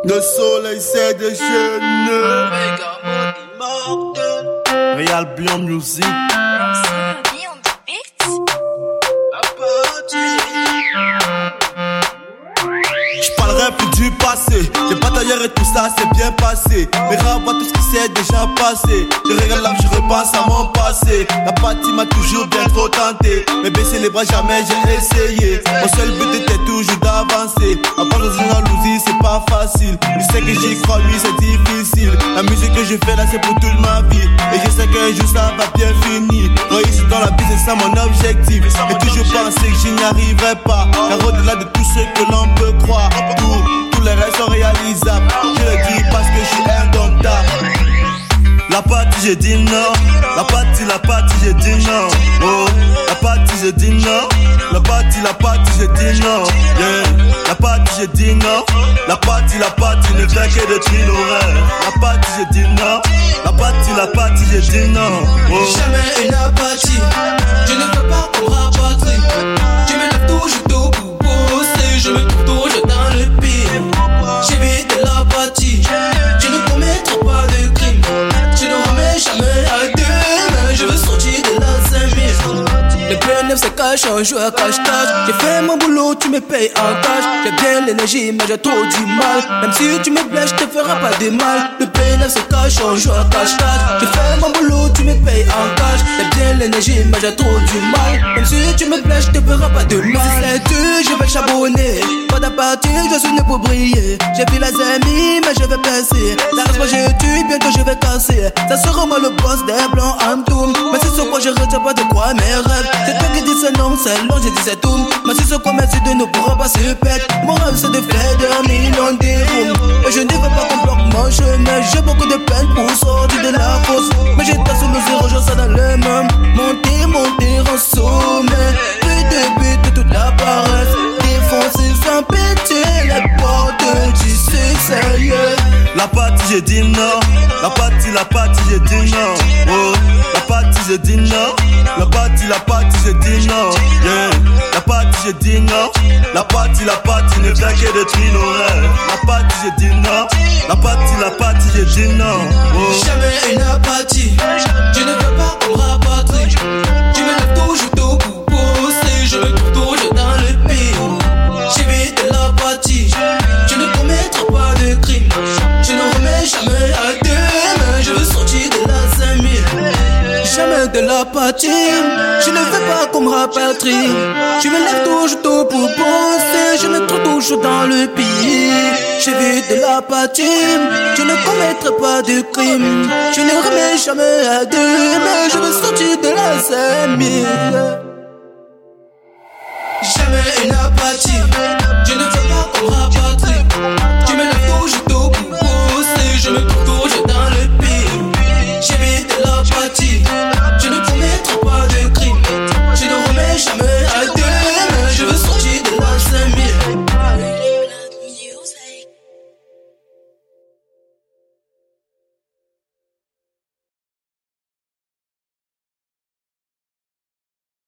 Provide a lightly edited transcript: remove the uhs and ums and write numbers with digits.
Le soleil s'est déchaîné. Real Beyond Music. J'parlerai plus du passé. J'ai bataillé et tout ça s'est bien passé. Mais revois tout ce qui s'est déjà passé. Je regarde là, je repense à mon passé. La partie m'a toujours bien trop tenté. Mais baisser les bras jamais j'ai essayé. Mon seul but était toujours d'avancer. Avoir dans une jalousie c'est pas facile. Je sais que j'y crois, lui c'est difficile. La musique que je fais là c'est pour toute ma vie. Et je sais qu'un jour ça va bien finir. Réussir dans la vie c'est ça mon objectif. Et toujours penser que je n'y arriverai pas. Car au-delà de tout ce que l'on peut croire, tous les rêves sont réalisables. Je le dis parce que je suis indomptable. La partie j'ai dit non. La partie j'ai dit non. Oh, la partie j'ai dit non. La partie j'ai dit non. Yeah. La partie j'ai dit non. La partie ne fait que détruire nos rêves. La partie j'ai dit non. La partie j'ai dit non. Oh. Jamais une apathie. Je ne veux pas qu'on rapatrie. Je me lève toujours tôt pour bosser. Je me trouve toujours dans le pire. J'évite l'apathie. Je ne commettrai pas de crime. Je ne remets jamais à demain. Je veux sortir de la 5000. Le P9 se cache en joueur cache-cache. J'ai fait mon boulot, tu me payes en cash. J'ai bien l'énergie mais j'ai trop du mal. Même si tu me blesses, je te ferai pas de mal. Le P9 se cache en joueur cache-cache. J'ai fait mon boulot, tu me payes en cash. J'ai bien l'énergie mais j'ai trop du mal. Même si tu me blesses, je te ferai pas de mal. Si c'est tu, je vais charbonner. Pas d'apartir, je suis né pour briller. J'ai vu les amis mais je vais passer. La race moi j'ai tué, bientôt je vais casser. Ça sera moi le boss des blancs en doom. Mais c'est sur quoi je retiens pas de quoi mes rêves. C'est toi qui dis c'est non, c'est long, j'ai dit c'est tout. Mais si ce qu'on met c'est de ne pourra pas se pète. Mon rêve c'est de faire 2 millions d'euros. Et je ne veux pas qu'on bloque mon chemin. J'ai beaucoup de peine pour sortir de la fosse. Mais j'étais sous le zéro, je sais dans le même. Monter en sommet. But de toute la paresse. Défoncer sans péter les portes du succès, yeah. La partie j'ai dit non. La partie j'ai dit non. Oh, la partie j'ai dit non. La partie j'ai dit non. Yeah. La partie j'ai dit non. La partie ne fait que détruire nos rêves. La partie j'ai dit non. La partie j'ai dit non. Oh. Jamais une apathie. Je ne veux pas qu'on rapatrie. Je me lève toujours tôt pour bosser. Je me trouve toujours dans le pire. J'évite l'apathie. Je ne commettrai pas de crime. Je ne remets jamais à demain. Je veux sortir de la 5000. Jamais de l'apathie. Je ne veux pas qu'on me rapatrie. Je me lève toujours tôt pour bosser. Je me trouve toujours dans le pire. J'évite de l'apathie. Je ne commettrai pas de crime. Je ne remets jamais à demain. Je veux sortir de la 5000. Jamais une apathie.